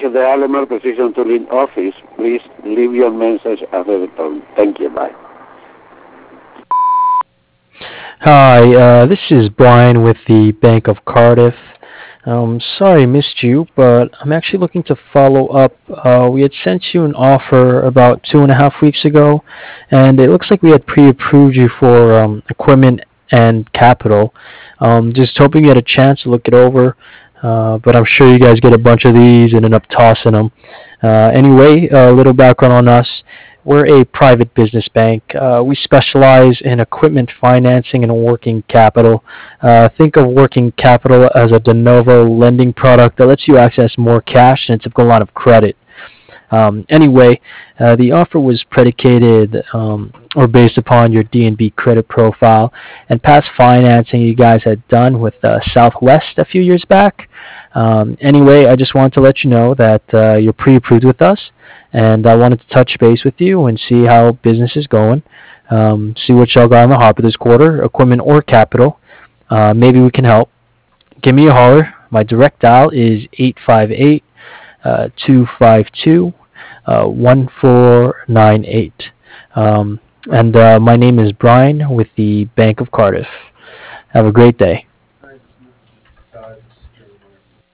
the Alamar position to lead office. Please leave your message after the tone. Thank you. Bye. Hi, this is Brian with the Bank of Cardiff. Sorry I missed you, but I'm actually looking to follow up. We had sent you an offer about 2.5 weeks ago, and it looks like we had pre-approved you for equipment and capital. Just hoping you had a chance to look it over, but I'm sure you guys get a bunch of these and end up tossing them. Anyway, a little background on us. We're a private business bank. We specialize in equipment financing and working capital. Think of working capital as a de novo lending product that lets you access more cash than a typical line of credit. Anyway, the offer was predicated or based upon your DNB credit profile and past financing you guys had done with Southwest a few years back. Anyway, I just wanted to let you know that you're pre-approved with us, and I wanted to touch base with you and see how business is going. See what y'all got on the hopper this quarter, equipment or capital. Maybe we can help. Give me a holler. My direct dial is 858 252 1498. And my name is Brian with the Bank of Cardiff. Have a great day.